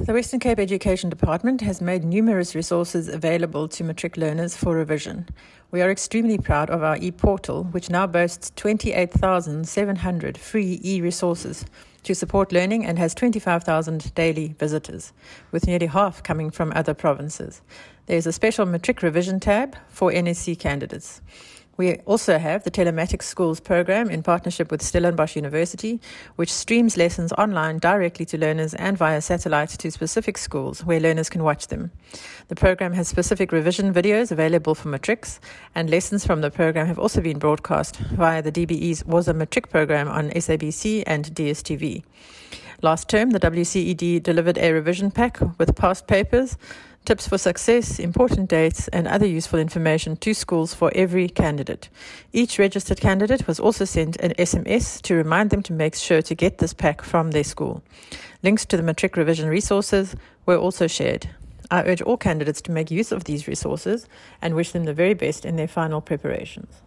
The Western Cape Education Department has made numerous resources available to matric learners for revision. We are extremely proud of our e-portal, which now boasts 28,700 free e-resources to support learning and has 25,000 daily visitors, with nearly half coming from other provinces. There is a special matric revision tab for NSC candidates. We also have the Telematics Schools program in partnership with Stellenbosch University, which streams lessons online directly to learners and via satellite to specific schools where learners can watch them. The program has specific revision videos available for matrics, and lessons from the program have also been broadcast via the DBE's Was a Matric program on SABC and DSTV. Last term, the WCED delivered a revision pack with past papers, tips for success, important dates, and other useful information to schools for every candidate. Each registered candidate was also sent an SMS to remind them to make sure to get this pack from their school. Links to the matric revision resources were also shared. I urge all candidates to make use of these resources and wish them the very best in their final preparations.